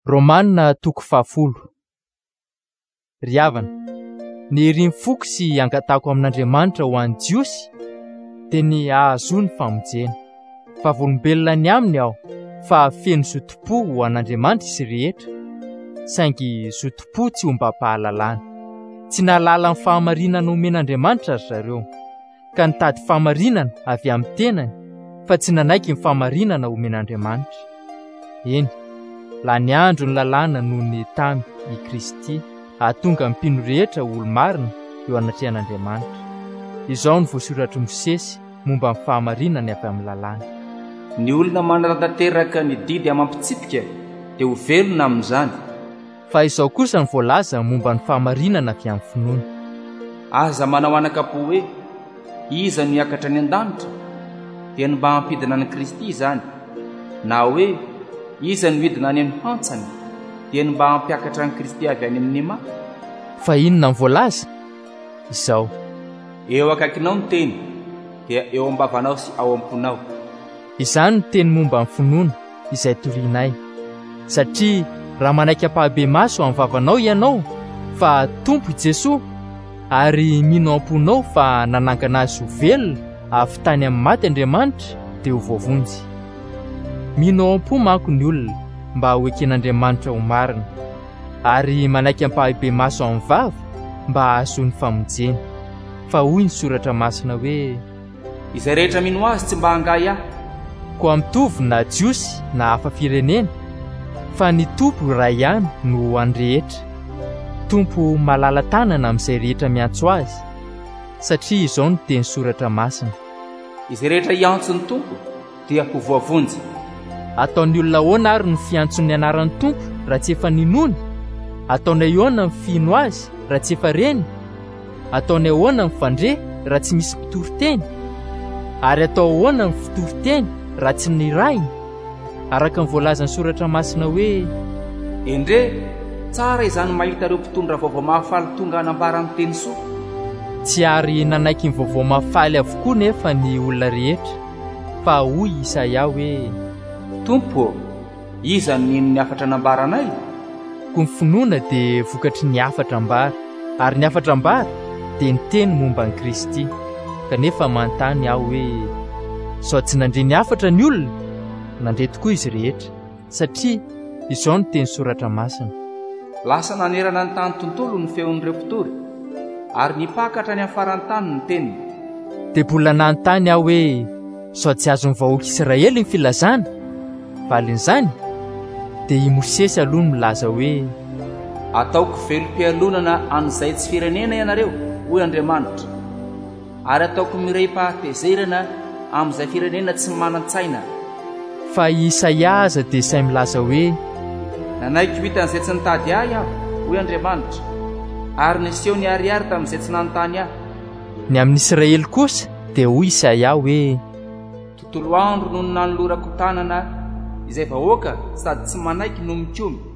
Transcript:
Romanina toko 10. Ry havana, ny heriny foko sy angatahako amin'Andriamanitra ho an'ny jiosy dia ny ahazo ny famonjena. Fa volombelona ny aminy aho, fa feno zotom-po ho an'Andriamanitra izy rehetra, saingy zotom-po tsy ho mba-pahalalana. Tsy nahalala ny fahamarinana omen'Andriamanitra ry zareo, ka nitady fahamarinana avy amin'ny tenany, fa tsy nanaiky ny fahamarinana omen'Andriamanitra. Eny, la ny andro ny lalàna noho ny tamy i Kristy, ahatonga ny mpino rehetra olo-marina eo anatrehan'Andriamanitra. Izao ny voasoratry Mosesy momba ny fahamarinana avy amin'ny lalàna. Ny olona manaratanteraka ny didy amampitsipika dia ho velona amin'izany. Fa izao kosa ny voalaza momba ny fahamarinana avy amin'ny finoana. Aza manao anakapo hoe iza no hiakatra ny an-danitra, dia ny mba hampidina an'i Kristy izany, na hoe iza no hidina any amin'ny hantsany, dia ny mba hampiakatra an'i Kristy avy any amin'ny mafy. Fa inona ny voalaza? Izao: eo akaikinao ny teny, dia eo am-bavanao sy ao am-ponao. Izany ny teny momba ny finoana izay torianay, satria raha manaiky ampahabe maso amin'ny vavanao ianao fa Tompo Jesoa, ary mino am-ponao fa nanangana azy ho velona avy tany amin'ny maty Andriamanitra, dia ho voavonjy. Mino am-po manko ny olona mba ho eken'Andriamanitra ho marina, ary manaiky ampahabe maso amin'ny vava mba ahazoany famonjena. Fa hoy ny soratra masina hoe: izay rehetra mino azy tsy mba hangay ahy. Koa mitovy na jiosy na hafa firenena, fa ny Tompo iray ihany no an'ny rehetra. Tompo malala tanana amin'izay rehetra miantso azy, satria izao no teny soratra masina: izay rehetra hiantso ny Tompo dia ho voavonjy. Ataon'ny olona ahoana ary ny fiantson'ny anaran'ny Tompo raha tsy efa ninony? Ataonay ahoana ny fino azy raha tsy efa reny? Ataonay ahoana ny fandre raha tsy misy mpitory-teny? Ary atao ahoana ny fitory-teny raha tsy nirainy? Araka ny voalazan'ny soratra masina hoe: endre tsara izany mahita ireo mpitondra vaovao mahafaly tonga hanambarany teny soa. Tsy ary nanaiky ny vaovao mahafaly avokoa nefa ny olona rehetra, fa hoy Isaia hoe: Tompo, iza no ino ny afatra nambaranay? Koa ny finoana dia vokatry ny afatra ambara, ary ny afatra ambara dia ny teny momba ny Kristy. Kanefa manontany aho hoe: sao tsy nandre ny afatra ny olona? Nandre tokoa izy rehetra, satria izao no teny soratra masina: lasa nanerana ny tany tontolo ny feon'ireo mpitory, ary nipakatra ny amin'ny faran'ny tany ny teniny. Dia mbola nanontany aho hoe: sao tsy azon'ny vahoaka Israely ny filazana? Valin'izany dia i Mosesy aloha no milaza hoe: ataoko velom-pialonana an'izay tsy firenena ianareo, hoy Andriamanitra, ary ataoko miray pahatezerana amin'izay firenena tsy manan-tsaina. Fa Isaia aza dia say milaza hoe: nanaiky hitan'izay tsy nitady ahy aho, hoy Andriamanitra, ary niseho ny ariary tamin'izay tsy nanontany ahy. Ny amin'ny Israely kosa dia hoy Isaia hoe: tontolo andro no nanolorako tanana izay vahoaka sady tsy manaiky no mikomy.